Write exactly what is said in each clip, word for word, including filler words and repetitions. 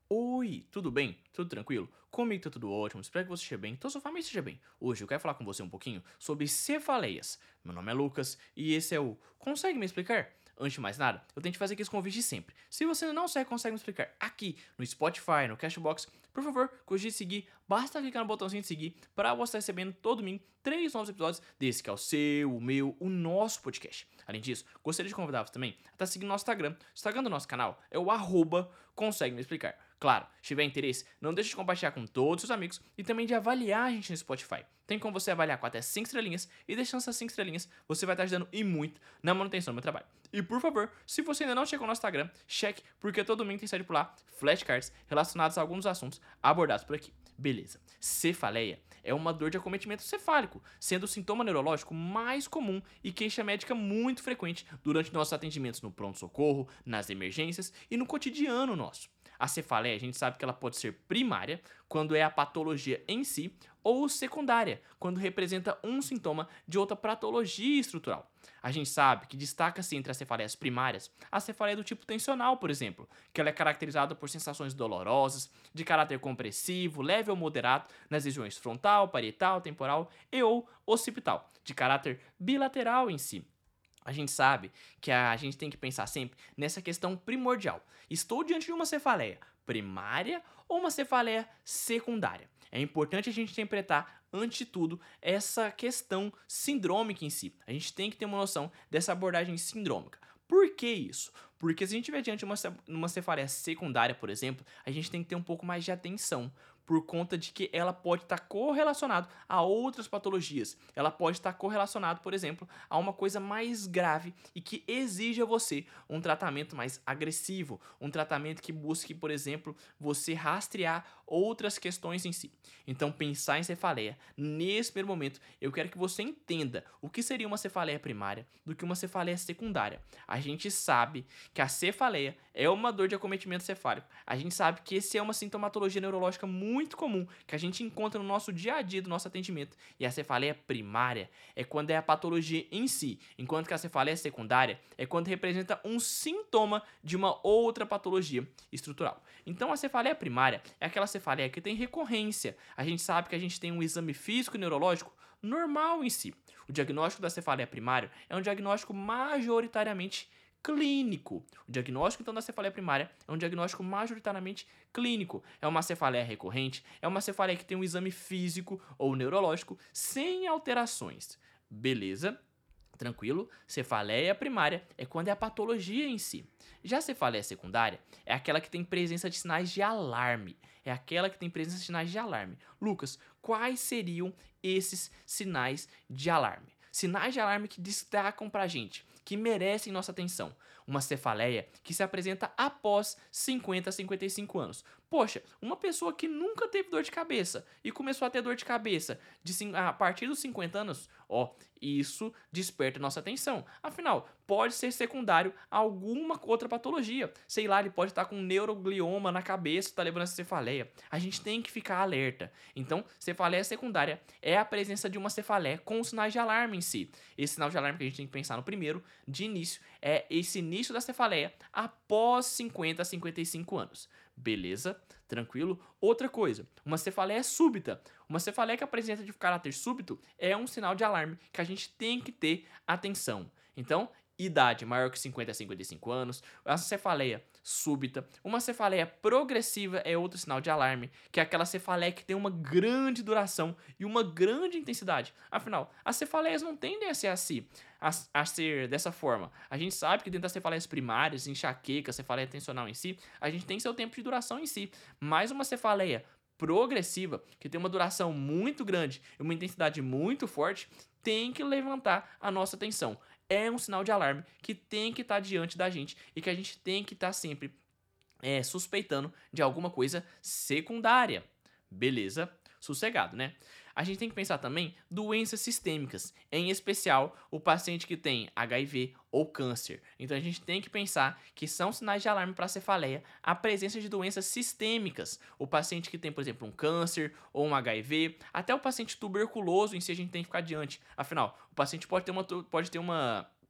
Oi, tudo bem? Tudo tranquilo? Comigo tá tudo ótimo, espero que você esteja bem, então sua família esteja bem. Hoje eu quero falar com você um pouquinho sobre cefaleias. Meu nome é Lucas e esse é o Consegue Me Explicar? Antes de mais nada, eu tenho que fazer aqui esse convite de sempre. Se você ainda não segue Consegue Me Explicar aqui no Spotify, no Cashbox, por favor, cogite seguir, basta clicar no botãozinho de seguir para você estar recebendo todo domingo três novos episódios desse que é o seu, o meu, o nosso podcast. Além disso, gostaria de convidar você também a estar seguindo nosso Instagram. O Instagram do nosso canal é o arroba Consegue Me Explicar. Claro, se tiver interesse, não deixe de compartilhar com todos os seus amigos e também de avaliar a gente no Spotify. Tem como você avaliar com até cinco estrelinhas e deixando essas cinco estrelinhas, você vai estar ajudando e muito na manutenção do meu trabalho. E por favor, se você ainda não chegou no nosso Instagram, cheque, porque todo domingo tem saído por lá flashcards relacionados a alguns assuntos abordados por aqui. Beleza. Cefaleia é uma dor de acometimento cefálico, sendo o sintoma neurológico mais comum e queixa médica muito frequente durante nossos atendimentos no pronto-socorro, nas emergências e no cotidiano nosso. A cefaleia, a gente sabe que ela pode ser primária, quando é a patologia em si, ou secundária, quando representa um sintoma de outra patologia estrutural. A gente sabe que destaca-se entre as cefaleias primárias a cefaleia do tipo tensional, por exemplo, que ela é caracterizada por sensações dolorosas, de caráter compressivo, leve ou moderado nas regiões frontal, parietal, temporal e ou occipital, de caráter bilateral em si. A gente sabe que a gente tem que pensar sempre nessa questão primordial. Estou diante de uma cefaleia primária ou uma cefaleia secundária? É importante a gente interpretar, antes de tudo, essa questão sindrômica em si. A gente tem que ter uma noção dessa abordagem sindrômica. Por que isso? Porque se a gente estiver diante de uma, ce- uma cefaleia secundária, por exemplo, a gente tem que ter um pouco mais de atenção, por conta de que ela pode estar correlacionado a outras patologias. Ela pode estar correlacionado, por exemplo, a uma coisa mais grave e que exija você um tratamento mais agressivo, um tratamento que busque, por exemplo, você rastrear outras questões em si. Então, pensar em cefaleia, nesse primeiro momento, eu quero que você entenda o que seria uma cefaleia primária do que uma cefaleia secundária. A gente sabe que a cefaleia é uma dor de acometimento cefálico. A gente sabe que esse é uma sintomatologia neurológica muito comum que a gente encontra no nosso dia a dia do nosso atendimento. E a cefaleia primária é quando é a patologia em si, enquanto que a cefaleia secundária é quando representa um sintoma de uma outra patologia estrutural. Então a cefaleia primária é aquela cefaleia que tem recorrência. A gente sabe que a gente tem um exame físico e neurológico normal em si. O diagnóstico da cefaleia primária é um diagnóstico majoritariamente clínico. O diagnóstico, então, da cefaleia primária é um diagnóstico majoritariamente clínico. É uma cefaleia recorrente, é uma cefaleia que tem um exame físico ou neurológico sem alterações. Beleza? Tranquilo? Cefaleia primária é quando é a patologia em si. Já a cefaleia secundária é aquela que tem presença de sinais de alarme. É aquela que tem presença de sinais de alarme. Lucas, quais seriam esses sinais de alarme? Sinais de alarme que destacam pra gente, que merecem nossa atenção. Uma cefaleia que se apresenta após cinquenta a cinquenta e cinco anos. Poxa, uma pessoa que nunca teve dor de cabeça e começou a ter dor de cabeça de, a partir dos cinquenta anos, ó, isso desperta nossa atenção. Afinal, pode ser secundário a alguma outra patologia. Sei lá, ele pode estar com um neuroglioma na cabeça e tá levando essa cefaleia. A gente tem que ficar alerta. Então, cefaleia secundária é a presença de uma cefaleia com sinais de alarme em si. Esse sinal de alarme que a gente tem que pensar no primeiro, de início, é esse início da cefaleia após cinquenta a cinquenta e cinco anos. Beleza? Tranquilo? Outra coisa, uma cefaleia súbita. Uma cefaleia que apresenta de caráter súbito é um sinal de alarme que a gente tem que ter atenção. Então, idade maior que cinquenta a cinquenta e cinco anos, a cefaleia súbita, uma cefaleia progressiva é outro sinal de alarme, que é aquela cefaleia que tem uma grande duração e uma grande intensidade. Afinal, as cefaleias não tendem a ser assim, a, a ser dessa forma. A gente sabe que dentro das cefaleias primárias, enxaqueca, cefaleia tensional em si, a gente tem seu tempo de duração em si, mas uma cefaleia progressiva, que tem uma duração muito grande e uma intensidade muito forte, tem que levantar a nossa atenção. É um sinal de alarme que tem que estar diante da gente e que a gente tem que estar sempre é, suspeitando de alguma coisa secundária. Beleza? Sossegado, né? A gente tem que pensar também doenças sistêmicas, em especial o paciente que tem H I V ou câncer. Então a gente tem que pensar que são sinais de alarme para a cefaleia a presença de doenças sistêmicas. O paciente que tem, por exemplo, um câncer ou um H I V, até o paciente tuberculoso em si a gente tem que ficar diante. Afinal, o paciente pode ter uma, pode ter uma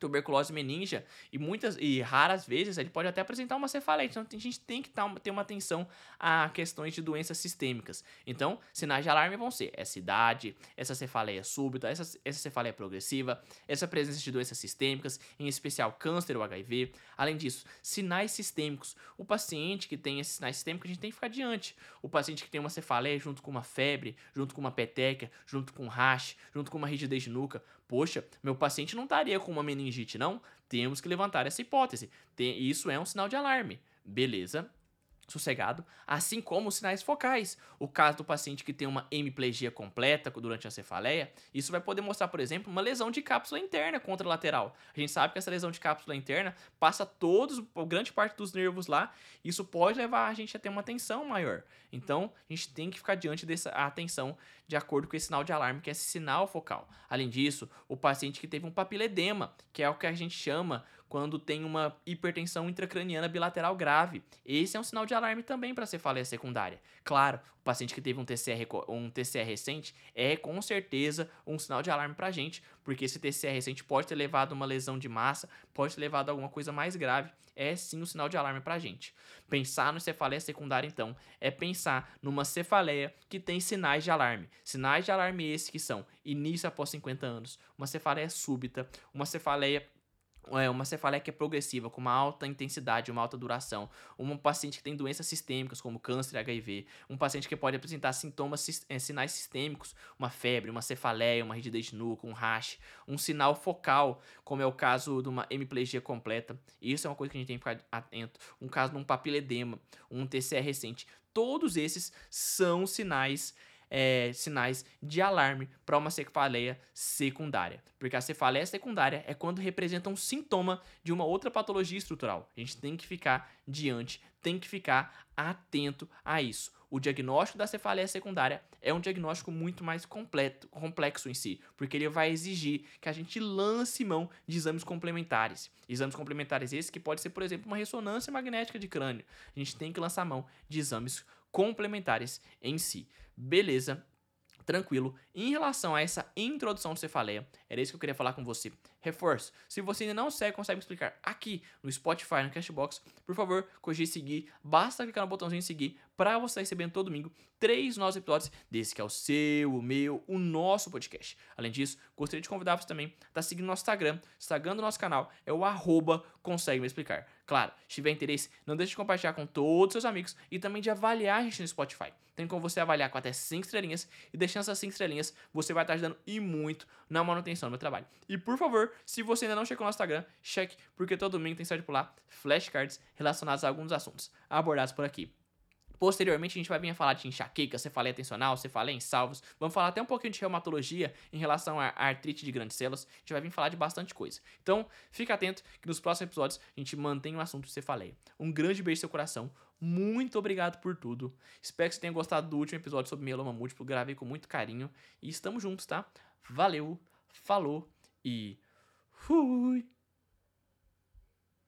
tuberculose meningia e muitas e raras vezes ele pode até apresentar uma cefaleia. Então a gente tem que ter uma atenção a questões de doenças sistêmicas. Então, sinais de alarme vão ser essa idade, essa cefaleia súbita, essa, essa cefaleia progressiva, essa presença de doenças sistêmicas, em especial câncer ou H I V. Além disso, sinais sistêmicos. O paciente que tem esses sinais sistêmicos, a gente tem que ficar diante. O paciente que tem uma cefaleia junto com uma febre, junto com uma petequia, junto com um rash, junto com uma rigidez de nuca. Poxa, meu paciente não estaria com uma meningite, não? Temos que levantar essa hipótese. Tem, isso é um sinal de alarme. Beleza? Sossegado, assim como os sinais focais. O caso do paciente que tem uma hemiplegia completa durante a cefaleia, isso vai poder mostrar, por exemplo, uma lesão de cápsula interna contralateral. A gente sabe que essa lesão de cápsula interna passa todos, grande parte dos nervos lá, e isso pode levar a gente a ter uma tensão maior. Então, a gente tem que ficar diante dessa atenção de acordo com esse sinal de alarme, que é esse sinal focal. Além disso, o paciente que teve um papiledema, que é o que a gente chama quando tem uma hipertensão intracraniana bilateral grave. Esse é um sinal de alarme também para cefaleia secundária. Claro, o paciente que teve um T C R, um T C R recente é com certeza um sinal de alarme para a gente, porque esse T C R recente pode ter levado a uma lesão de massa, pode ter levado a alguma coisa mais grave. É sim um sinal de alarme para a gente. Pensar no cefaleia secundária, então, é pensar numa cefaleia que tem sinais de alarme. Sinais de alarme esses que são início após cinquenta anos, uma cefaleia súbita, uma cefaleia É uma cefaleia que é progressiva, com uma alta intensidade, uma alta duração, um paciente que tem doenças sistêmicas, como câncer e H I V, um paciente que pode apresentar sintomas, é, sinais sistêmicos, uma febre, uma cefaleia, uma rigidez de nuca, um rash, um sinal focal, como é o caso de uma hemiplegia completa. Isso é uma coisa que a gente tem que ficar atento. Um caso de um papiledema, um T C R recente. Todos esses são sinais É, sinais de alarme para uma cefaleia secundária. Porque a cefaleia secundária é quando representa um sintoma de uma outra patologia estrutural. A gente tem que ficar diante, tem que ficar atento a isso. O diagnóstico da cefaleia secundária é um diagnóstico muito mais completo, complexo em si, porque ele vai exigir que a gente lance mão de exames complementares. Exames complementares esses que pode ser, por exemplo, uma ressonância magnética de crânio. A gente tem que lançar mão de exames complementares em si. Beleza? Tranquilo. Em relação a essa introdução de cefaleia, era isso que eu queria falar com você. Reforço, se você ainda não segue, consegue me explicar aqui no Spotify, no Cashbox, por favor, cogite seguir. Basta clicar no botãozinho seguir para você receber todo domingo três novos episódios desse que é o seu, o meu, o nosso podcast. Além disso, gostaria de convidar você também a estar seguindo nosso Instagram. O Instagram do nosso canal é o arroba consegue me explicar. Claro, se tiver interesse, não deixe de compartilhar com todos os seus amigos e também de avaliar a gente no Spotify. Tem como você avaliar com até cinco estrelinhas e deixando essas cinco estrelinhas, você vai estar ajudando e muito na manutenção do meu trabalho. E por favor, se você ainda não checou no Instagram, cheque, porque todo domingo tem sorte por lá flashcards relacionados a alguns assuntos abordados por aqui. Posteriormente, a gente vai vir a falar de enxaqueca, cefaleia tensional, cefaleia em salvos. Vamos falar até um pouquinho de reumatologia em relação à artrite de grandes células. A gente vai vir falar de bastante coisa. Então, fica atento que nos próximos episódios a gente mantém o assunto de cefaleia. Um grande beijo no seu coração. Muito obrigado por tudo. Espero que você tenha gostado do último episódio sobre mieloma múltiplo. Gravei com muito carinho. E estamos juntos, tá? Valeu, falou e fui!